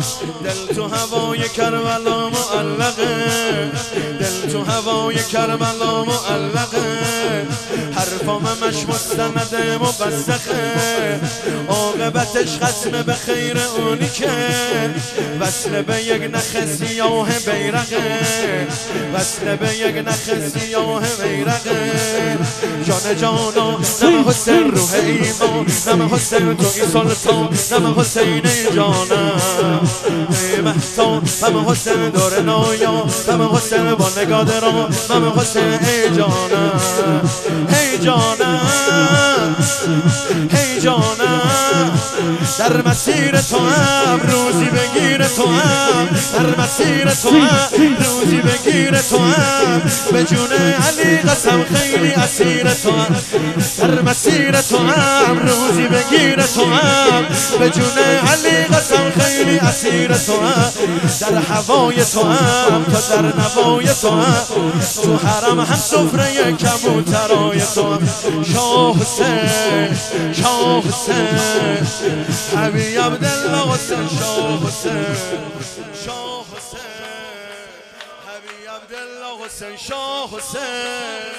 دل تو هوای کربلا معلقه، دل تو هوای کربلا معلقه، حرفام مش مستند مبسخه، عاقبتش ختم به خیر اونی که وصل به یک نخ سیاه بیرقه، وصل به یک نخ سیاه بیرقه. جان جانا نم حسین روح ایمان، نم حسین توی سلطان، نم حسین جانم ای محسان، نم حسین دور نایا، نم حسین با نگاه درام، نم حسین ای جانم ای جانم ای جانم. در مسیر تو هم روزی بگیر تو هم، در مسیر تو هم روزی بگیر تو هم، به جون علی قسم خیلی اسیر تو هم، در مسیر تو هم روزی بگیر تو هم، به جون علی قسم خیلی اسیر تو هم، در هوای تو هم تا در نوای تو هم، تو حرم هم سفره کبوترای تو هم. شاه حسین شاه حسین حبیب عبدالله حسین، شاه حسین شاه حسین حبیب عبدالله حسین، شاه حسین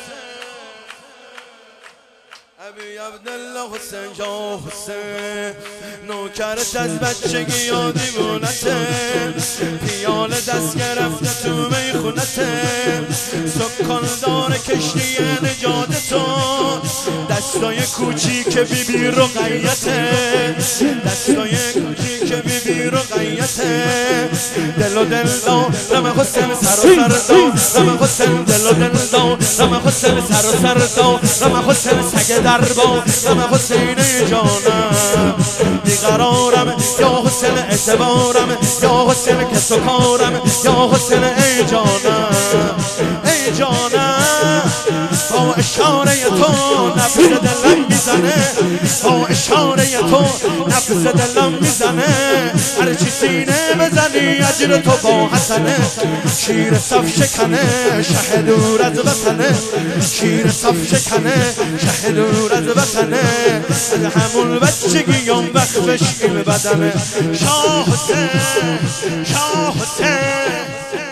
حبیب عبدالله حسین، شاه حسین. نوکرت از بچگی و دیوونته، پیاله دست گرفته تو میخونته، سکان داره کشتی نجات تو، دستای کوچیک بیبی رقیته، دستای کوچیک بیبی رقیته. دل و دل دارم حسین سر و سر دارم حسین، دل و دل دارم حسین سر و سر دارم حسین، سگ دربا رم حسین جانم، بیقرارم یا حسین اعتبارم، یا حسین کس و کارم، یا حسین ای جانم ای جانم. با اشاره تو نفس دلم میزنه، با اشاره تو نفس دلم میزنه، هرچی سینه بزنی اجر تو با حسنه، شیر صف شکنه شه دور از وطنه، شیر صف شکنه شه دور از وطنه، از همون بچگیام وقفش این بدنه. شاه حسین شاه حسین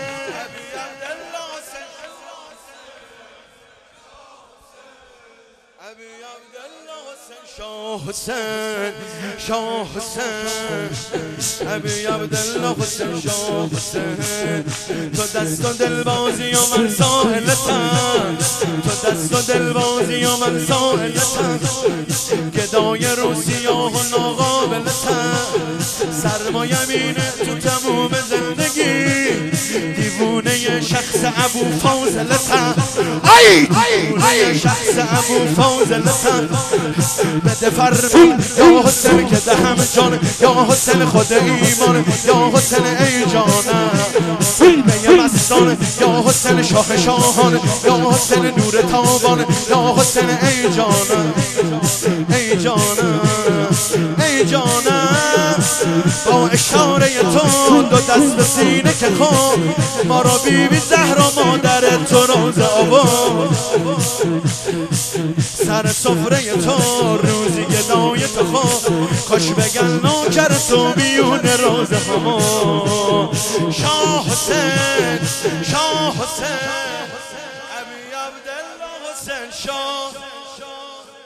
شاه حسین شاه حسین حبیب عبدالله حسین، شاه حسین. تو دست و دل بازی و من ساحلتم، تو دست و دل بازی و من ساحلتم، گدای روسیاه و ناقابلتم، سرمایه مینه تو تموم زندگی، دیوونه شخص ابو فاضلتم، دیوونه شخص ابو فاضلتم. بده فرمان یا حسین که دهم جان، یا حسین خود ایمان، یا حسین ای جانم، فیلمه مستان، یا حسین شاه شاهان، یا حسین نور تابان، یا حسین ای جانم ای جانم ای جانم. با اشاره تو دو دست به سینه که خون ما را بیبی زهرا مادر تو روز آورد، سر سفره تو روزی گدای تو خون، کاش بگن نوکر تو بیون روز همون. شاه حسین شاه حسین حبیب عبدالله حسین، شاه